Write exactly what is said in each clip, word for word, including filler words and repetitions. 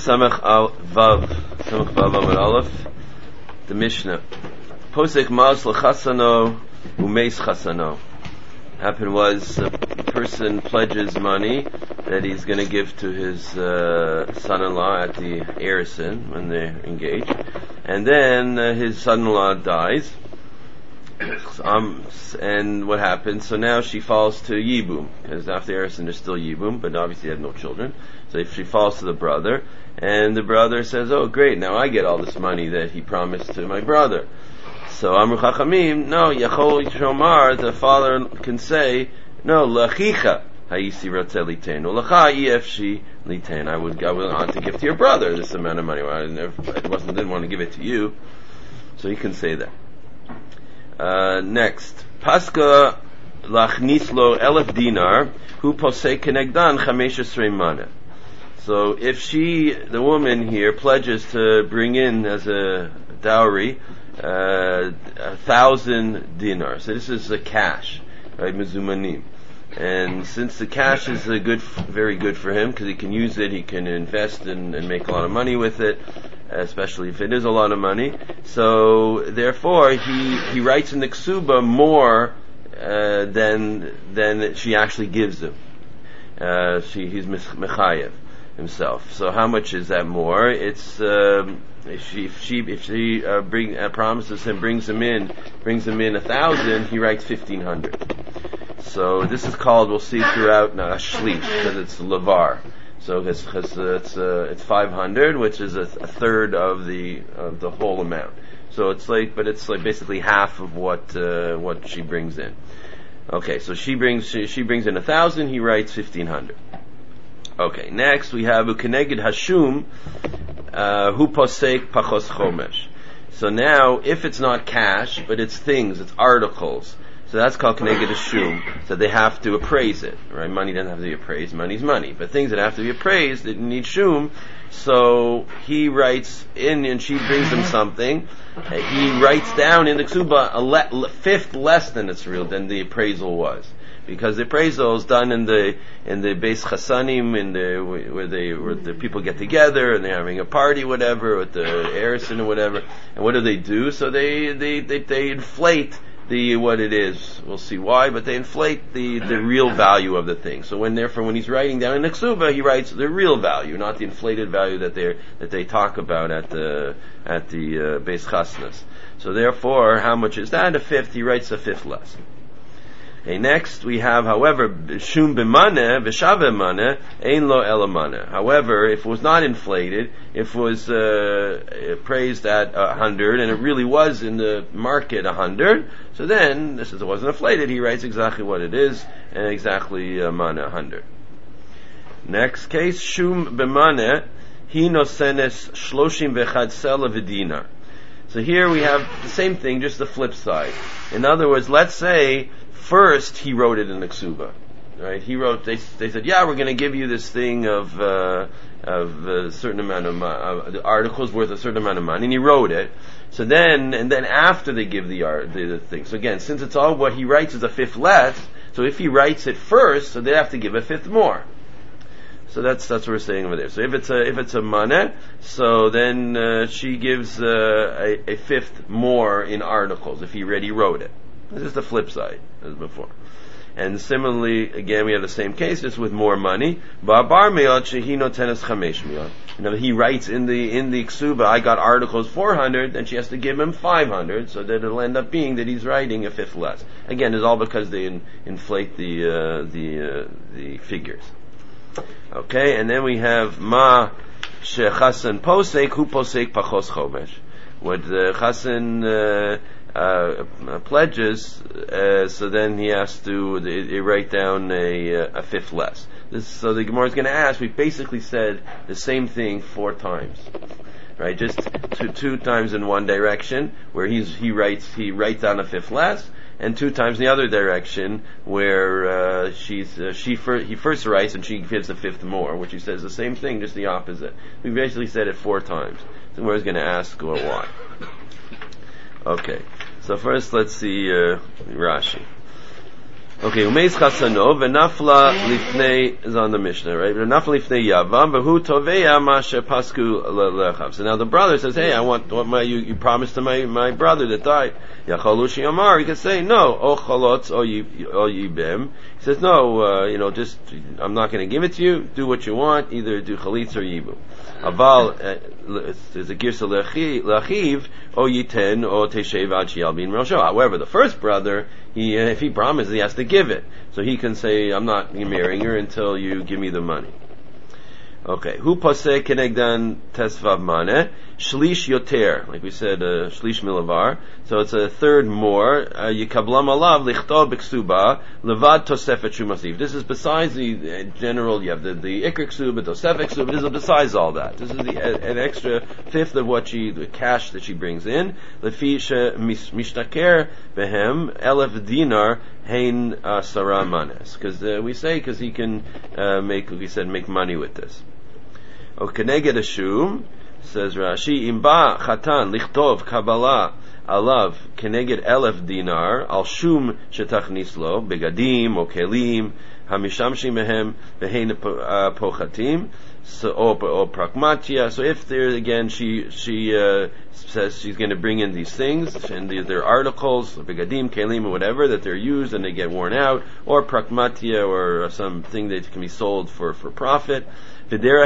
Samach al Vav, Samach Vav Amar Aleph, the Mishnah. Posek Maz l'chasano umeis chasano. Happened was a person pledges money that he's going to give to his uh, son-in-law at the Erison when they're engaged, and then uh, his son-in-law dies. Um, and what happens? So now she falls to Yibum, because after Erison there's still Yibum, but obviously they have no children. So if she falls to the brother, and the brother says, "Oh, great! Now I get all this money that he promised to my brother." So Amru Chachamim, no, Yachol Shomar, the father can say, no, Lachicha Hayisi Ratzeh Litein, Lacha Efshi Litein. I would, I would want to give to your brother this amount of money. Well, I, never, I wasn't didn't want to give it to you, so he can say that. Uh, next, Paska Lachnislo Elef Dinar, Hu Posei Kenegdan Chamesh Esrei Mana. So if she, the woman here, pledges to bring in as a dowry uh, a thousand dinars. So this is a cash, right? Mezumanim. And since the cash is a good, very good for him because he can use it, he can invest and, and make a lot of money with it, especially if it is a lot of money. So therefore, he he writes in the ksuba more uh, than than she actually gives him. Uh, she he's mechayev himself. So how much is that more? It's um, if she if she if she uh, bring uh, promises him, brings him in, brings him in a thousand, he writes fifteen hundred. So this is called, we'll see throughout now, a shlish, because it's lavar. So it's it's uh, it's, uh, it's five hundred, which is a, a third of the of the whole amount. So it's like, but it's like basically half of what uh, what she brings in. Okay, so she brings she, she brings in a thousand, he writes fifteen hundred. Okay, next we have ukeneged hashum hu posek pachos chomesh. So now, if it's not cash, but it's things, it's articles, so that's called keneged hashum. So they have to appraise it, right? Money doesn't have to be appraised, money's money. But things that have to be appraised, it need shum. So he writes in, and she brings him something. He writes down in the ksuba a le- fifth less than it's real, than the appraisal was. Because the appraisal is done in the in the Beis Chasanim, in the where they where the people get together and they're having a party, whatever, with the Erison or whatever. And what do they do? So they they they, they inflate the what it is. We'll see why, but they inflate the, the real value of the thing. So when therefore when he's writing down in the ksuba, he writes the real value, not the inflated value that they that they talk about at the at the uh, Beis Chasnas. So therefore, how much is that? A fifth. He writes a fifth less. Okay, next we have, however, shum b'maneh v'shave maneh ein lo ela maneh. However, if it was not inflated, if it was uh, praised at a hundred, and it really was in the market a hundred, so then, since it wasn't inflated, he writes exactly what it is, and exactly uh, maneh a hundred. Next case, shum b'maneh hi nosenes shloshim v'echad sela v'dinar. So here we have the same thing, just the flip side. In other words, let's say first he wrote it in the ksuba, right? He wrote. They they said, yeah, we're going to give you this thing of uh, of a certain amount of money, uh, the article's worth a certain amount of money, and he wrote it. So then, and then after they give the art, the, the thing. So again, since it's all what he writes is a fifth less, so if he writes it first, so they have to give a fifth more. So that's that's what we're saying over there. So if it's a if it's a maneh, so then uh, she gives uh, a, a fifth more in articles if he already wrote it. This is the flip side as before. And similarly, again, we have the same case, just with more money. Ba'bar me'ot shehino tenes chamesh me'ot. You know, he writes in the in the ksuba, I got articles four hundred, then she has to give him five hundred, so that it'll end up being that he's writing a fifth less. Again, it's all because they in, inflate the uh, the uh, the figures. Okay, and then we have ma shechasan posek hu posek pachos chomesh. What the chasan uh, uh, pledges, uh, so then he has to they, they write down a, a fifth less. This, so the Gemara is going to ask. We basically said the same thing four times, right? Just two, two times in one direction, where he's he writes he writes down a fifth less, and two times in the other direction, where uh, she's uh, she fir- he first writes and she gives a fifth more, which he says the same thing, just the opposite. We basically said it four times. So Gemara is going to ask, well, why? Okay, so first let's see uh, Rashi. Okay, umeis chasano v'nafla lifnei is on the Mishnah, right? V'nafla lifnei yavam v'hu toveya mashe pasku lechav. So now the brother says, "Hey, I want what my you, you promised to my my brother that died." Yachalushi Amar. He can say, "No, o chalotz o yibim." He says, "No, uh, you know, just I'm not going to give it to you. Do what you want. Either do chalitz or yibu." Aval there's a girsa lechiv o yiten o teshev ad shial bin rosho. However, the first brother, he uh, if he promises, he has to give it. So he can say, "I'm not marrying her until you give me the money." Okay, hu paseh kenegdan tesvav maneh shlish yoter, like we said, uh, shlish milavar. So it's a third more. Yikablam alav lichtov b'ksuba levad tosefet shumasiv. This is besides the uh, general. You have the the ikr ksuba, tosefet ksuba. This is besides all that. This is the uh, an extra fifth of what she, the cash that she brings in. Lefi mishtaker behem elef dinar hein sarah manes. Because uh, we say because he can uh, make, like we said, make money with this. Okay, neged ashum, says Rashi, imba chatan lichtov kabbalah alav keneged elef dinar al shum shetachnis lo begadim o kelim hamishamshim mehem behein pochatim or pragmatia. So if there again she she uh, says she's going to bring in these things and they're articles begadim kelim or whatever that they're used and they get worn out, or pragmatia or something that can be sold for for profit. V'derech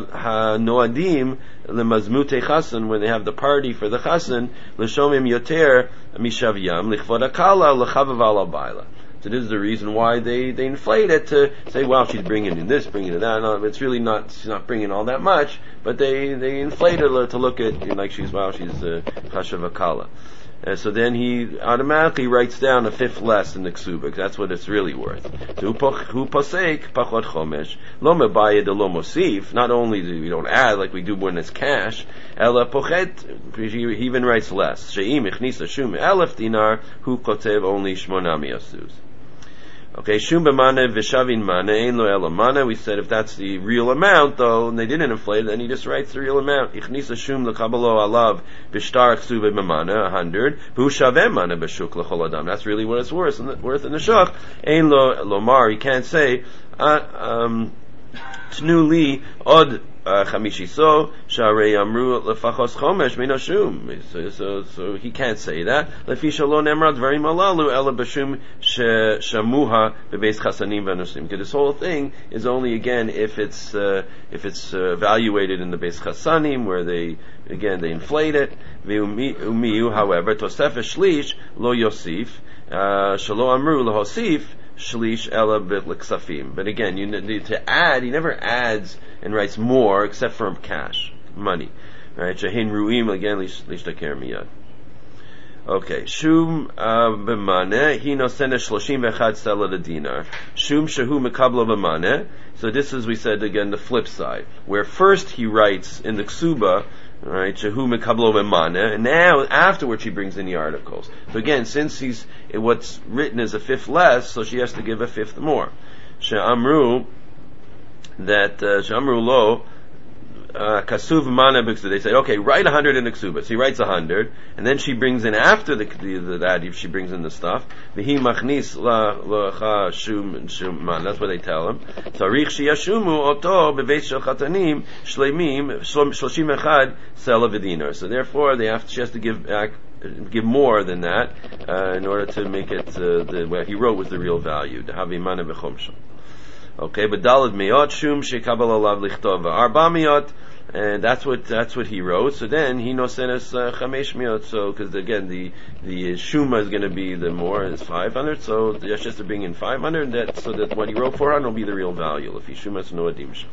ha-noadim lemazmutei chasen, when they have the party for the chasen, l'shomim yoter mishavyam lichvod akala l'chavav ala baila. So this is the reason why they, they inflate it to say, wow, she's bringing in this, bringing in that. No, it's really not, she's not bringing all that much, but they, they inflate it to look at, you know, like she's, wow, she's chashav akala. Uh, so then he automatically writes down a fifth less in the ksuba, because that's what it's really worth. So hu pasek pachot chomesh lo mebayed lo mosif. Not only do we don't add like we do when it's cash, ela pochet. He even writes less. Sheim ichnisa shum elef dinar hu kotev only shmona miasuz. Okay, shum b'mane v'shavin mane ein lo ela mane. We said if that's the real amount, though, and they didn't inflate it, then he just writes the real amount. Ichnisa shum lekabalo alav b'shtar ksuve b'mane, a hundred. V'hu shaveh mane b'shuk l'chol adam. That's really what it's worth in the, worth in the shuk. Ein lo lomar. He can't say uh, um, tnu li od chamishi so sharei amru lefachos chomesh min hashum. So, so, so he can't say that. Lefi shalom emrad very malalu ela b'shum shamuha bebeis chasanim v'anusim. Because this whole thing is only again if it's uh, if it's uh, evaluated in the beis chasanim where they again they inflate it. V'umiu, however, tosefes shlish lo yosif shalo amru lahosif shlish ela b'liksafim. But again, you need to add. He never adds and writes more except for cash, money, right? Shehin ruim again lishtaker miyad. Okay, shum b'maneh he nosene shloshim v'echad sela dinar. Shum shehu mekablo b'maneh. So this is, we said again, the flip side, where first he writes in the ksuba, right, shehu mekablo b'maneh, and now afterwards she brings in the articles. So again, since he's what's written is a fifth less, so she has to give a fifth more. She'amru that Shamru uh, lo kasuv mana b'ksuba. They say, okay, write a hundred in the ksuba. So he writes a hundred, and then she brings in after the, the, the that if she brings in the stuff. V'hi machnis la lacha shum shum man. That's what they tell him. Tarich sheyashumu oto bebeis shel chatanim shleimim shloshim echad sela v'dinar. So therefore, they have to, she has to give back, give more than that uh, in order to make it uh, the what he wrote was the real value. The havi mana b'chomshon. Okay, but dalad miyot shum shekabel alav lichtov arba miyot, and that's what that's what he wrote. So then he nosenes uh, chamesh miyot. So because again the the shuma is going to be the more is five hundred. So the yeshes to bring in five hundred. That so that what he wrote four hundred will be the real value. If he shumas no adimsh.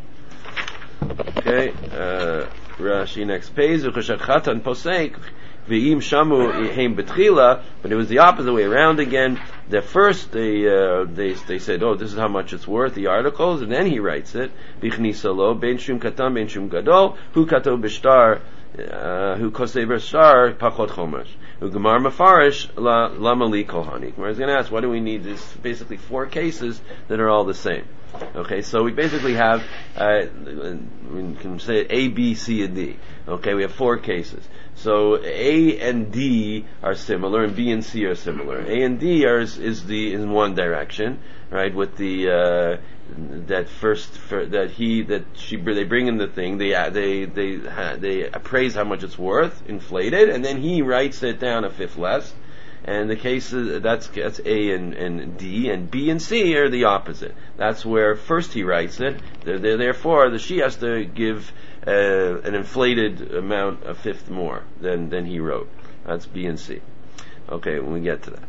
Okay, uh, Rashi next page. Uchashat chatan posek. V'im shamu heim betchila, but it was the opposite way around again. The first they uh, they they said, oh, this is how much it's worth, the articles, and then he writes it. Bichnisa lo ben shum katan ben shum gadol hu kato b'shtar who kosei b'shar pachot chomash. Who gemar mafarish lama li kohani. Gemara is going to ask, why do we need this? Basically, four cases that are all the same. Okay, so we basically have, uh, we can say it A, B, C, and D. Okay, we have four cases. So A and D are similar, and B and C are similar. A and D are is, is the in one direction, right? With the uh, that first for, that he that she they bring in the thing, they they they they appraise how much it's worth, inflate it, and then he writes it down a fifth less. And the cases that's that's A and, and D, and B and C are the opposite. That's where first he writes it. They're, they're, therefore, the she has to give uh, an inflated amount, a fifth more than than he wrote. That's B and C. Okay, when we get to that,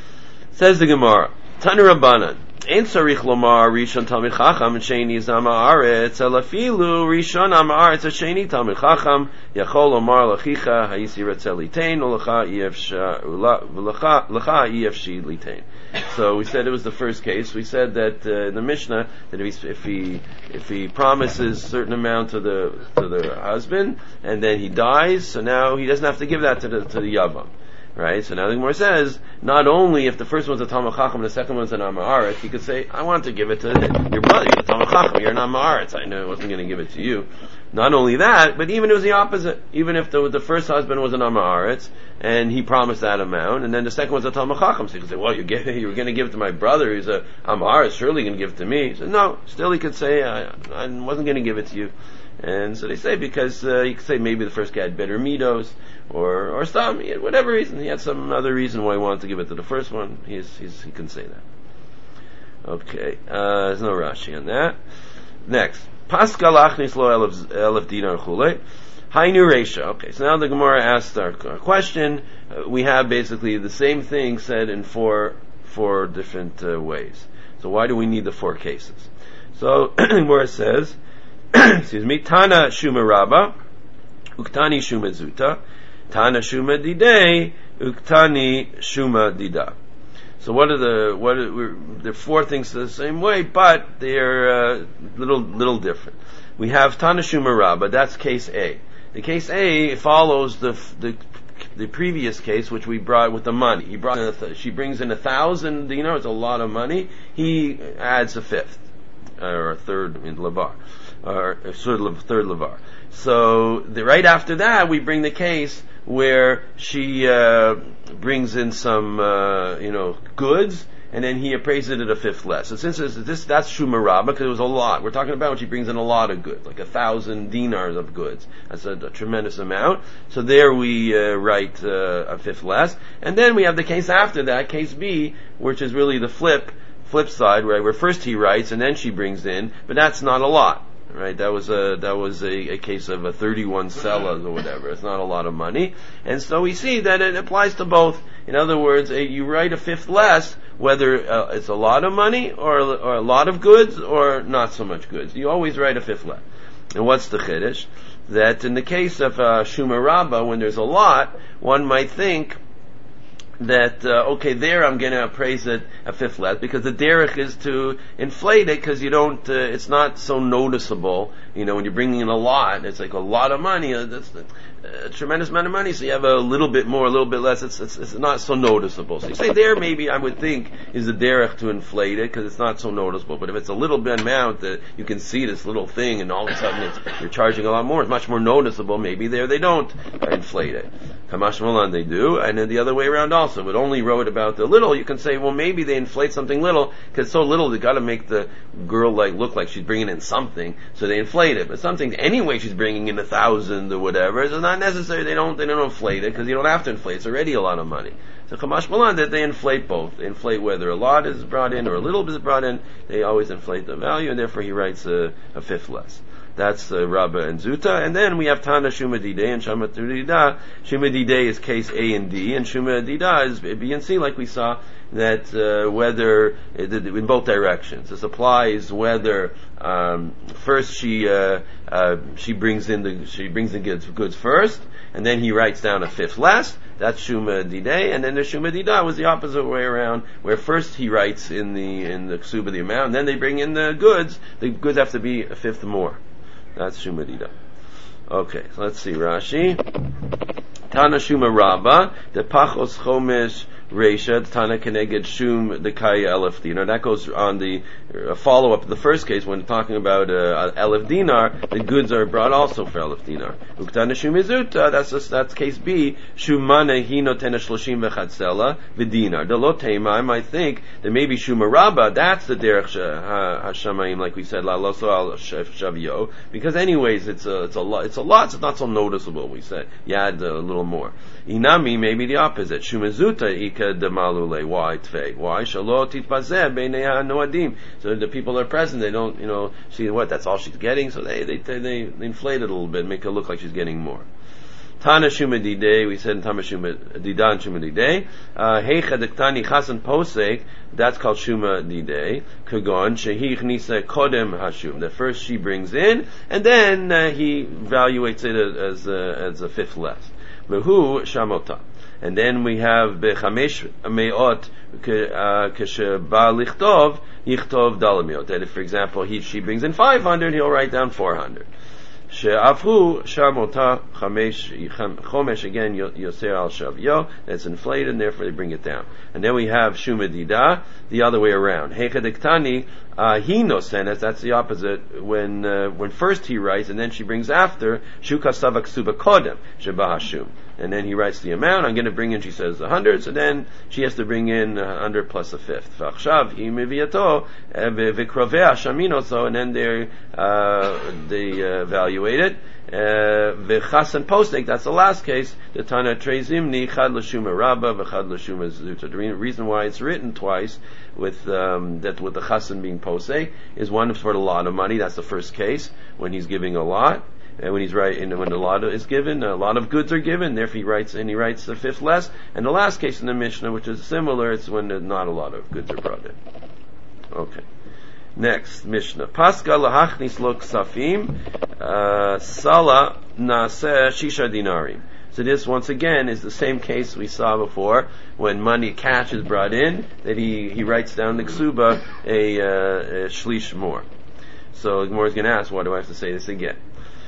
says the Gemara, Tanu Rabbanan. Ein tzarich lomar rishon talmid chacham and sheni zama aretz elafilu rishon am aretz sheni talmid chacham yachol lomar lachicha hayisi ratzel litain ulacha efsha ulacha lacha efshi litain. So we said it was the first case. We said that uh, in the Mishnah that if he, if he if he promises a certain amount to the to the husband and then he dies, so now he doesn't have to give that to the to the yavam. Right, so now the Gemara says, not only if the first one's a Talmid Chacham and the second one's an Am Haaretz, he could say, I want to give it to your brother, you're a Talmid Chacham, you're an Am Haaretz, I know I wasn't going to give it to you. Not only that, but even if it was the opposite, even if the, the first husband was an Am Haaretz, and he promised that amount, and then the second one's a Talmid Chacham, so he could say, well, you're, getting, you're going to give it to my brother, he's a Am Haaretz, surely you're going to give it to me. He said, no, still he could say, I, I wasn't going to give it to you. And so they say because uh, you could say maybe the first guy had better midos, or or some he had whatever reason he had some other reason why he wanted to give it to the first one. He's, he's he can say that. Okay, uh, there's no Rashi on that. Next, Pascal achnis lo elef dinar chule. Hainu reisha. Okay, so now the Gemara asked our, our question. Uh, we have basically the same thing said in four four different uh, ways. So why do we need the four cases? So where it says. Excuse me. Tana Shuma Rabba, Uktani Shuma Zuta, Tana Shuma Didei, Uktani Shuma Dida. So what are the what are, we're, they're four things the same way, but they're uh, little little different. We have Tana Shuma Rabba. That's case A. The case A follows the the the previous case, which we brought with the money. He brought in a th- she brings in a thousand dinars, it's a lot of money. He adds a fifth or a third in lavar. Or third, third levar. So the, right after that, we bring the case where she uh, brings in some, uh, you know, goods, and then he appraises it at a fifth less. So since this, this that's Shuma Rabba, because it was a lot. We're talking about when she brings in a lot of goods, like a thousand dinars of goods. That's a, a tremendous amount. So there we uh, write uh, a fifth less, and then we have the case after that, case B, which is really the flip flip side, right? Where first he writes and then she brings in, but that's not a lot. Right, that was a that was a, a case of a thirty-one sellers or whatever. It's not a lot of money, and so we see that it applies to both. In other words, a, you write a fifth less, whether uh, it's a lot of money or, or a lot of goods or not so much goods. You always write a fifth less. And what's the chiddush? That in the case of uh, Shuma Rabba, when there's a lot, one might think that uh, okay, there I'm going to appraise it a fifth less because the derech is to inflate it because you don't. Uh, it's not so noticeable. You know, when you're bringing in a lot, it's like a lot of money. Uh, that's a tremendous amount of money. So you have a little bit more, a little bit less. It's it's, it's not so noticeable. So you say there, maybe I would think is the derech to inflate it because it's not so noticeable. But if it's a little bit amount that you can see this little thing, and all of a sudden it's, you're charging a lot more, it's much more noticeable. Maybe there they don't inflate it. Kamash Malan they do, and then the other way around also. If it only wrote about the little, you can say, well, maybe they inflate something little because so little they got to make the girl like look like she's bringing in something, so they inflate it. But something anyway, she's bringing in a thousand or whatever. It's not necessary. They don't they don't inflate it because you don't have to inflate. It's already a lot of money. So Kamash Malan that they inflate both. They inflate whether a lot is brought in or a little bit is brought in. They always inflate the value, and therefore he writes a, a fifth less. That's uh, Rabba and Zuta. And then we have Tana Shuma Didei and Shama Dida. Shuma Didei is case A and D, and Shuma Dida is B and C, like we saw, that uh, whether, in both directions. This applies whether um, first she uh, uh, she brings in the she brings in goods, goods first, and then he writes down a fifth less. That's Shuma Didei, and then the Shuma Dida was the opposite way around, where first he writes in the in the ksuba the amount, and then they bring in the goods. The goods have to be a fifth more. That's Shuma Dida. Okay, so let's see, Rashi. Tana Shuma Rabba, the Pachos Chomesh Reisha, Tana Keneged Shum, the Kaya Elef Dinar. That goes on the uh, follow-up of the first case when talking about uh, Elef Dinar, the goods are brought also for Elef Dinar. Uktana Shum Izuta, that's, just, that's case B, Shumane Hino Tena Shloshim Vechatzela, Vidinar. The Lotema, I think that maybe Shuma Rabba, that's the Derech Hashamayim, like we said, La Loso Al Shavio, because anyways, it's a, it's a lot, it's a lot, it's not so noticeable, we said. Yeah, a little more. Inami, maybe the opposite. Shumazuta ika demalule. Why tfei? Why shalot titpazeh beinei hanoadim? So the people are present. They don't, you know, see what that's all she's getting. So they they they, they inflate it a little bit, make it look like she's getting more. Tana Shuma Didei, we said in Tana Shuma Didan Shuma Didei. Heicha Dektani Chasan Posek, that's called Shuma Didei. Kagon Shehi Chnisa Kodem Hashum. That first she brings in, and then uh, he evaluates it as a, as a fifth less. Vehu Shamota. And then we have Bechamesh Meot Kesheba Lichtov Yichtov Dalamiot. That if, for example, he she brings in five hundred, he'll write down four hundred. She'afhu Shamota Chamesh Chomesh, again Yoser al Shavyo, that's inflated, and therefore they bring it down. And then we have Shuma Dida, the other way around. Hechadektani He nosenes, that's the opposite. When uh, when first he writes, and then she brings after Shuka Savak Suba Kodem Sheba Hashum. And then he writes the amount. I'm going to bring in, she says, a hundred. So then she has to bring in a hundred plus a fifth. V'achshav hi meviato v'krovea shamino. So and then they uh, they uh, evaluate it. V'chasan postek. That's the last case. The Tana trezimni chad l'shuma rabba v'chad l'shuma zuta. The reason why it's written twice with um, that with the chasan being posek is one for a lot of money. That's the first case when he's giving a lot. And when he's writing, when a lot is given, a lot of goods are given, therefore he writes, and he writes the fifth less. And the last case in the Mishnah, which is similar, it's when not a lot of goods are brought in. Okay. Next, Mishnah. Paska lahachnis lo ksafim, uh, sala naseh shisha dinarim. So this, once again, is the same case we saw before, when money, cash is brought in, that he, he writes down the ksuba, a, uh, a shlish more. So the Gemara is going to ask, why do I have to say this again?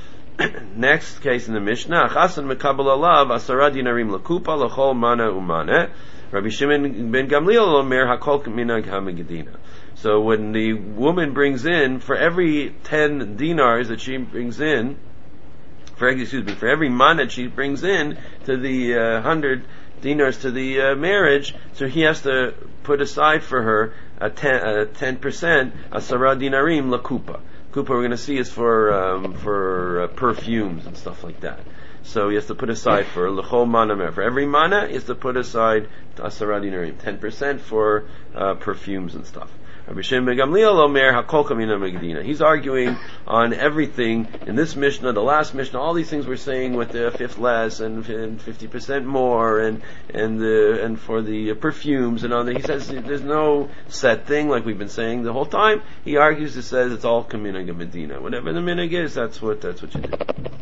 Next case in the Mishnah, Chasan mekabel alav asara dinarim lakupa lachol mana umane. Rabbi Shimon ben Gamliel omer hakol minag hamegedina. So when the woman brings in, for every ten dinars that she brings in, for excuse me, for every mana she brings in to the uh, hundred dinars to the uh, marriage, so he has to put aside for her a ten a ten percent asara dinarim lakupa. Kupa we're going to see is for um, for uh, perfumes and stuff like that. So he has to put aside for l'chol mana, for every mana he has to put aside asara dinarim, ten percent for uh, perfumes and stuff. Rabbi Shimon ben Gamliel omer hakol kamina megdina. He's arguing on everything in this Mishnah, the last Mishnah, all these things we're saying with the fifth less and fifty percent more, and and the and for the perfumes and all that. He says there's no set thing like we've been saying the whole time. He argues, it says it's all kamina medina. Whatever the minig is, that's what that's what you do.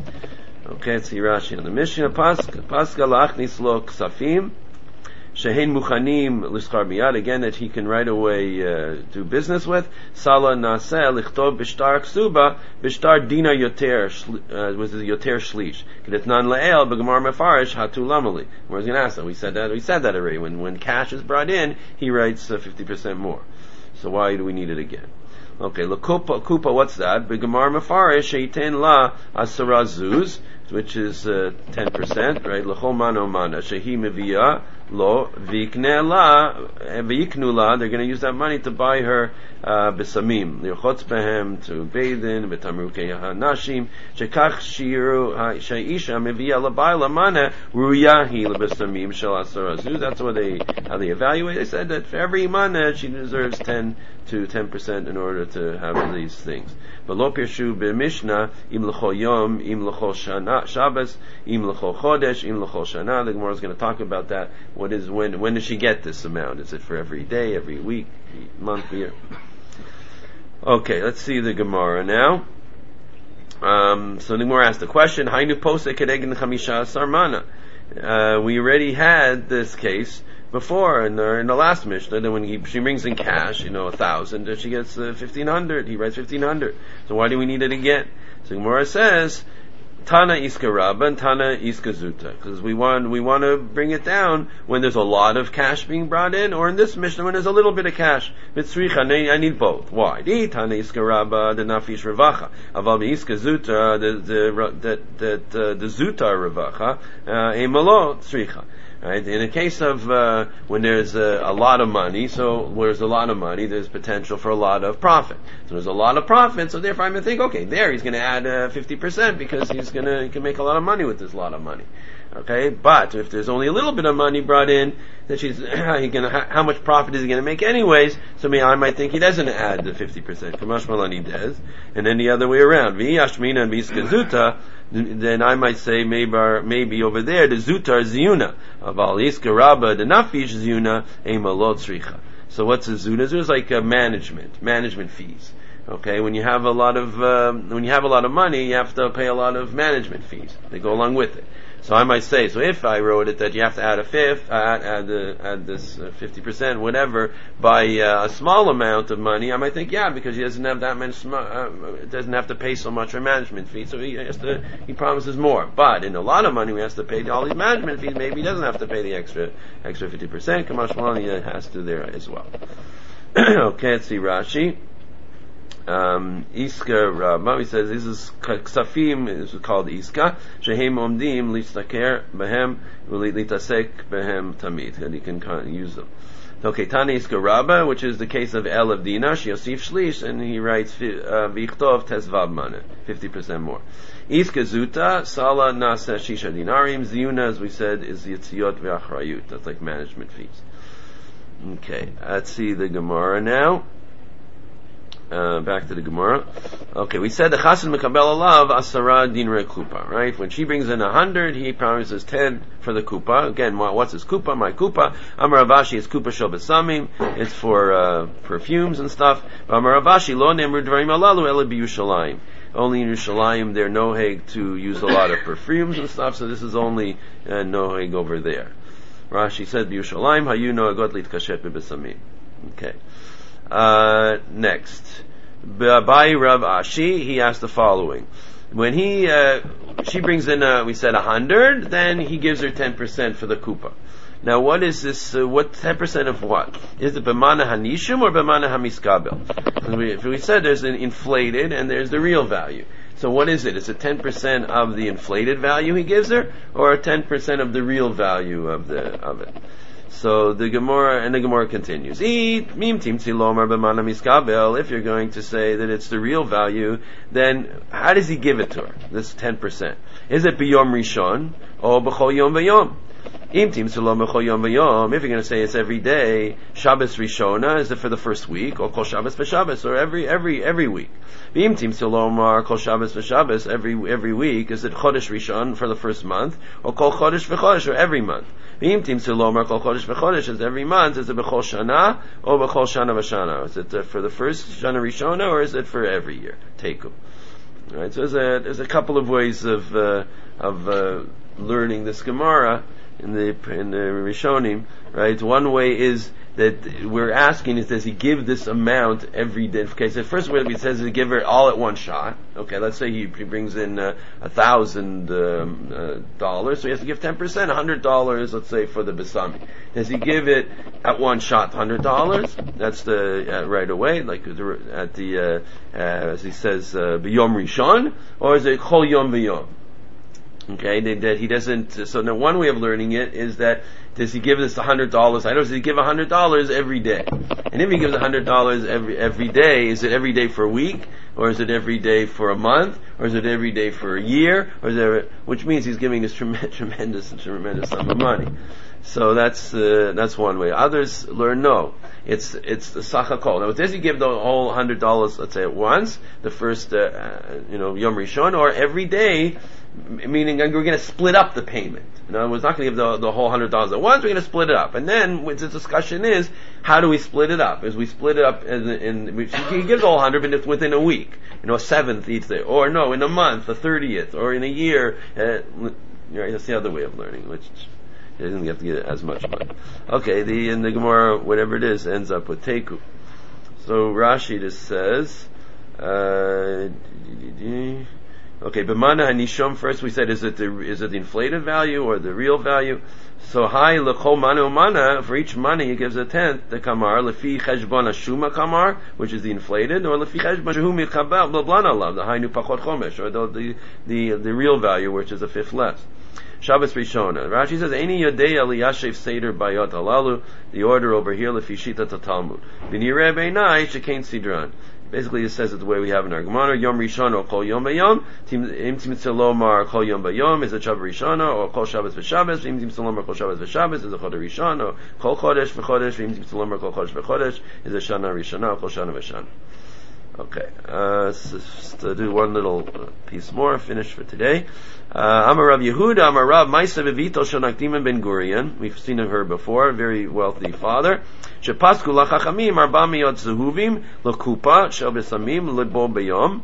Okay, let's see Rashi on the Mishnah. Paska lachnis lo ksafim. Shehein muchanim l'schar miyad, again that he can right away uh, do business with. Sala naseh lichtov b'shtar ksuba b'shtar dina yoter uh, was the yoter shlish. Kedetnan le'el b'gemar mefarish hatu lamali. We're going to ask that. We said that. We said that already. When when cash is brought in, he writes uh, fifty percent more. So why do we need it again? Okay, l'kupa kupa. What's that? B'gemar mefarish sheiten la asara zuz, which is uh, ten percent, right? L'chol mano mana shehi mevia lo vikne la v'yiknu la. They're going to use that money to buy her uh, besamim lirchotz behem, to bathe in betamrukei hanashim shekach shiru sheisha mevia labayla mana ruyahi lebesamim shel asara zuz. That's what they how they evaluate. They said that for every mana she deserves ten to ten percent in order to have these things. But lo pirshu b'mishnah im l'chol yom im l'chol shana Shabbos im l'chol chodesh im l'chol shana. The Gemara is going to talk about that. What is when? When does she get this amount? Is it for every day, every week, month, year? Okay, let's see the Gemara now. Um, so the Gemara asked the question: Hainu posek kedegin chamisha sarmana. Uh, we already had this case before in the, in the last Mishnah. That when he, she brings in cash, you know, a thousand, she gets uh, fifteen hundred. He writes fifteen hundred. So why do we need it again? So Gemara says, Tana Iska Rabba and Tana Iska Zuta, because we want we want to bring it down when there's a lot of cash being brought in, or in this Mishnah when there's a little bit of cash. Mitzricha, I need both. Why? The Tana Iska Rabba, the Nafish Revacha. Aval Iska Zuta, the the that that uh, the Zuta Revacha, a Malo Tzricha. Right? In a case of uh, when there's a, a lot of money, so where there's a lot of money, there's potential for a lot of profit. So there's a lot of profit, so therefore I'm going to think, okay, there he's going to add uh, fifty percent because he's going to he can make a lot of money with this lot of money. Okay, but if there's only a little bit of money brought in, then she's he gonna how much profit is he going to make anyways? So me, I might think he doesn't add the fifty percent. Kamash Malani does, and then the other way around. V'yashmina and v'izkazuta. Then I might say maybe maybe over there the zutar ziyuna of al iska rabba the nafish ziyuna ema lotzricha. So what's a zuna? Zuna is like a management management fees. Okay, when you have a lot of um, when you have a lot of money, you have to pay a lot of management fees. They go along with it. So I might say, so if I wrote it that you have to add a fifth, add, add, the, add this uh, fifty percent, whatever, by uh, a small amount of money, I might think, yeah, because he doesn't have that much, sm- uh, doesn't have to pay so much for management fees, so he has to, he promises more. But in a lot of money, he has to pay all these management fees. Maybe he doesn't have to pay the extra, extra fifty percent. Kamash Malani has to there as well. Okay, let's see Rashi. Um, Iska Rabba, he says this is Ksafim, this is called Iska. Shehem Omdim Listaker Behem Litasek Behem Tamid. And you can kind of use them. Okay, Tani Iska Rabba, which is the case of El of Dinash, Yosef Shlish, and he writes Vichtov Tesvav Mana, fifty percent more. Iska Zuta, Sala Nasa Shisha Dinarim, Ziyuna, as we said, is Yitziot Ve'achrayut. That's like management fees. Okay, let's see the Gemara now. Uh, back to the Gemara. Okay, we said the Chassan Mekabel Alav Asara Dinre Kupa, right? When she brings in a hundred, he promises ten for the Kupa. Again, what's his Kupa? My Kupa. Amar Avashi is Kupa Shel Besamim. It's for uh, perfumes and stuff. Amar Avashi Lo Nemru Dvarim Alalu Ele B'Yushalayim. Only in Yerushalayim they're noheg to use a lot of perfumes and stuff, so this is only uh, noheg over there. Rashi said B'Yushalayim Hayu Noagot Litkashet Bebesamim. Okay. Uh, next, by Rav Ashi, he asked the following: when he, uh, she brings in, a, we said a hundred, then he gives her ten percent for the kupa. Now, what is this? Uh, what ten percent of what? Is it b'mana hanishum or b'mana hamiskabel? We, we said there's an inflated and there's the real value. So what is it? Is it ten percent of the inflated value he gives her, or ten percent of the real value of the of it? So the Gemara, and the Gemara continues. If you're going to say that it's the real value, then how does he give it to her? This ten percent. Is it b'yom rishon or b'chol yom v'yom? If you're going to say it's every day, Shabbos Rishona, is it for the first week, or Kol Shabbos v'Shabbos, or every every every week? Kol Shabbos v'Shabbos, every every week, is it Chodesh Rishon for the first month, or Kol Chodesh v'Chodesh, or every month? Kol Chodesh v'Chodesh, is every month, is it B'chol Shana, or B'chol Shana v'Shana? Is it uh, for the first Shana Rishona, or is it for every year? Teiku. Right, so there's a, there's a couple of ways of uh, of uh, learning this Gemara in the in the Rishonim, right? One way is that we're asking is, does he give this amount every day? Okay, so the first way he says is to give her all at one shot. Okay, let's say he, he brings in a uh, thousand um, uh, dollars, so he has to give ten percent, a hundred dollars, let's say, for the Besami. Does he give it at one shot, hundred dollars? That's the uh, right away, like at the uh, uh, as he says, uh, b'yom rishon, or is it chol yom v'yom? Okay, that, that he doesn't. So now, one way of learning it is that does he give this a hundred dollars? I know, does he give a hundred dollars every day? And if he gives a hundred dollars every every day, is it every day for a week, or is it every day for a month, or is it every day for a year, or is there? Which means he's giving this tremendous, tremendous, tremendous sum of money. So that's uh, that's one way. Others learn no. It's it's the sachakol. Now, does he give the whole hundred dollars, let's say, at once, the first, uh, uh, you know, Yom Rishon, or every day? Meaning, we're going to split up the payment. In other words, not going to give the, the whole hundred dollars at once. We're going to split it up, and then the discussion is, how do we split it up? As we split it up in, in he gives the whole hundred, but it's within a week, you know, a seventh each day, or no, in a month, a thirtieth, or in a year. Uh, right, that's the other way of learning, which he doesn't have to get as much money. Okay, the in the Gemara, whatever it is, ends up with teku. So Rashi just says. Uh, Okay, b'mana hanishom. First we said, is it the is it the inflated value or the real value? So hi l'chol mana umana. For each money, he gives a tenth. The kamar lefi cheshbon hashuma kamar, which is the inflated, or lefi cheshbon shehu michabel blana lav, the hainu pachot chomesh, or the the the, the real value, which is a fifth less. Shabbos Rishona. Rashi says, "Any yodei aliyashev seder bayot halalu." The order over here lefi shita Talmud. V'nireh beinai shekain sidran. Basically, it says it the way we have in our Gemara: Yom Rishon or Kol Yom Bayom. Im Timtzeh Lomar Kol Yom Bayom is a Shabbos Rishona, or Kol Shabbos v'Shabbos. Im Timtzeh Lomar Kol Shabbos v'Shabbos is a Chodesh Rishon, or Kol Chodesh v'Chodesh. Im Timtzeh Lomar Kol Chodesh v'Chodesh is a Shana Rishona, or Kol Shana v'Shana. Okay, uh, so to do one little piece more, finish for today. Amar Rav Yehuda, Amar Rav Maisa Vivito Shonakdim Ben Gurion. We've seen her before, very wealthy father. Shepasku lachachamim arba miyot zehuvim lekupa shel besamim libo beyom.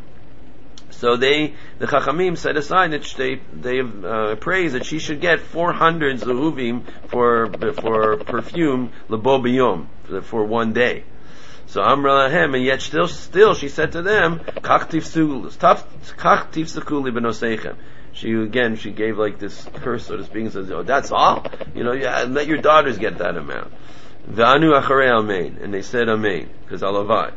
So they, the chachamim set aside that they they uh, praise that she should get four hundred zehuvim for for perfume libo beyom for, for one day. So Amra lahem, and yet still, still she said to them, Kach tifsukuli b'noseichem. She again, she gave like this curse, so to speak, and says, "Oh, that's all? You know, yeah, let your daughters get that amount." V'anu acharei amen, and they said amen because alavai.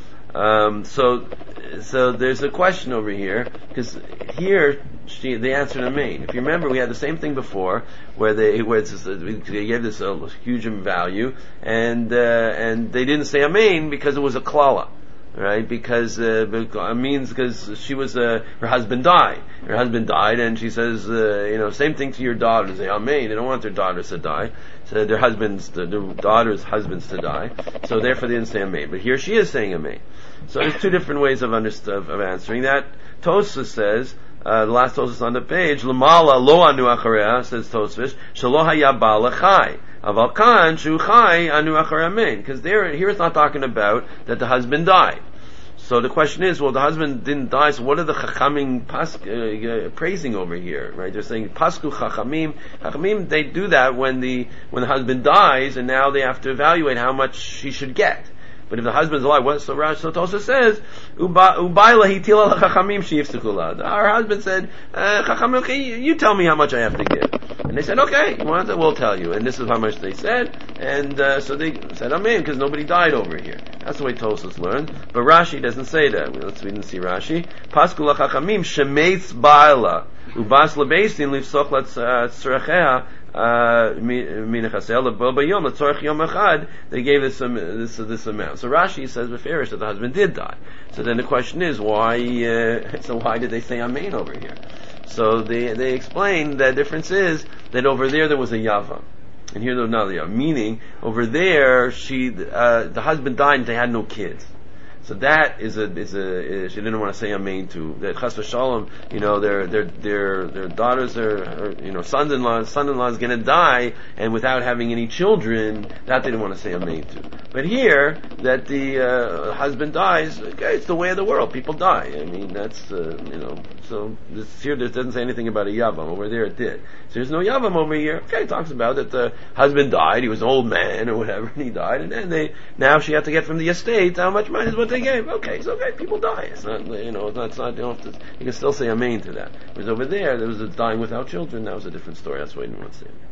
Um, so, so there's a question over here because here she, they answered amen. If you remember, we had the same thing before where they where it's, they gave this a huge value, and uh, and they didn't say amen because it was a klala. Right, because uh, it means because she was uh, her husband died. Her husband died, and she says, uh, you know, same thing to your daughters. They amen. They don't want their daughters to die, so their husbands, their daughters' husbands to die. So therefore, they didn't say amen. But here she is saying amen. So there's two different ways of underst- of, of answering that. Tosfos says, uh, the last Tosfos on the page, Lamala lo anu achareha, says Tosfos, shelo haya bala chai. Aval kan shu chai anu achar amen. Because there, here it's not talking about that the husband died. So the question is, well, the husband didn't die, so what are the chachamim pas- uh, uh, praising over here, right? They're saying, pasku chachamim. Chachamim, they do that when the, when the husband dies, and now they have to evaluate how much he should get. But if the husband's alive, what? So Rashi so Tosfos says, "Ubayla hitila lachachamim sheyifsukula." Our husband said, uh, "Chachamim, okay, you, you tell me how much I have to give." And they said, "Okay, you want it? We'll tell you." And this is how much they said, and uh, so they said, "Amen," because nobody died over here. That's the way Tosfos learned. But Rashi doesn't say that. Let's we didn't see Rashi. Pasku lachachamim shemeitz ba'ala ubas lebeisin lifsoch latzrachea. Uh, they gave this um, this uh, this amount. So Rashi says beferish that the husband did die. So then the question is why? Uh, so why did they say amen over here? So they they explain the difference is that over there there was a yava, and here there was another yava. Meaning over there she uh, the husband died and they had no kids. So that is a is a is, she didn't want to say amen to that chas v'shalom. You know, their their their their daughters are, are you know sons-in-law son-in-law is going to die, and without having any children, that they didn't want to say amen to. But here that the uh, husband dies, okay, it's the way of the world. People die. I mean, that's uh, you know. So this here this doesn't say anything about a yavam. Over there it did. So there's no yavam over here. Okay, it talks about that the husband died. He was an old man or whatever, and he died, and then they now she had to get from the estate how much money is what they gave. Okay, it's okay. People die. It's not, you know, it's not, it's not, you don't have to, you can still say amen to that. Whereas over there, there was a dying without children. That was a different story. That's why I didn't want to say it.